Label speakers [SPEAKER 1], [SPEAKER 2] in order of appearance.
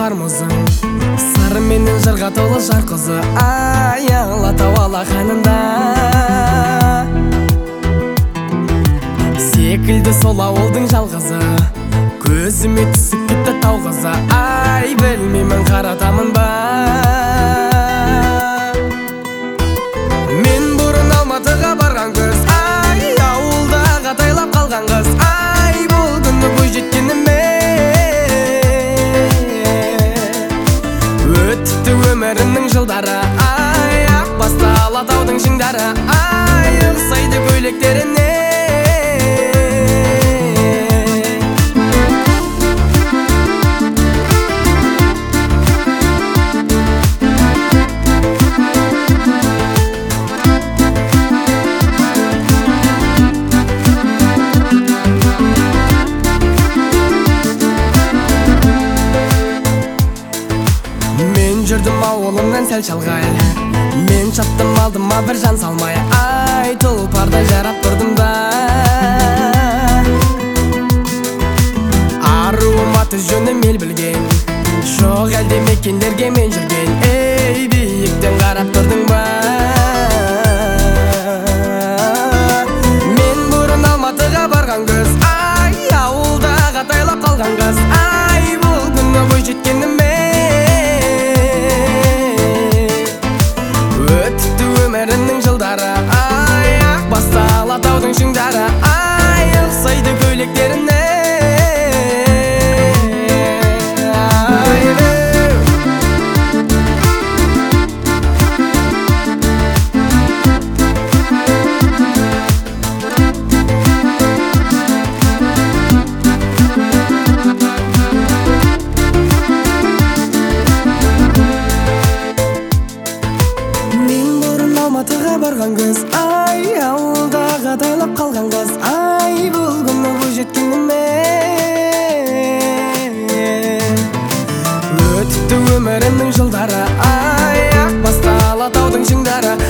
[SPEAKER 1] бар мұзың, сыр менен жырға толы жар қызы, ай Алатау алақанында секілді сол ауылдың жалғызы, көзіме түсіп кетті тау қызы, ай білмеймін қаратамын ба. Мен бұрын Алматыға барған қыз, ай ауылда қатайлап қалған қыз, ай бұл күні бойжеткеніме өтті өмірімнің жылдары, ай ақ басты Алатаудың шыңдары, ай ұқсайды көйлектеріне. Мен жүрдім ауылымнан сәл шалғай, мен шаттым алдыма бір жан салмай, ай тұлпардай жарап тұрдым да. Аруым аты жөнім ел білген, жоқ әлде мекендерге мен жүрген, ей биіктен қарап тұрдың ба. Мен бұрын Алматыға барған қыз, ай ауылда қатайлап қалған қыз, ай бұл күні бойжеткеніме өмірімнің жылдары, ай ақ басты Алатаудың шыңдары, ай ұқсайды көйлектеріне. Алматыға барған қыз, ай ауылда қатайлап қалған қыз, ай бұл күні бойжеткеніме өтті өмірімнің жылдары, ай ақ басты Алатаудың шыңдары,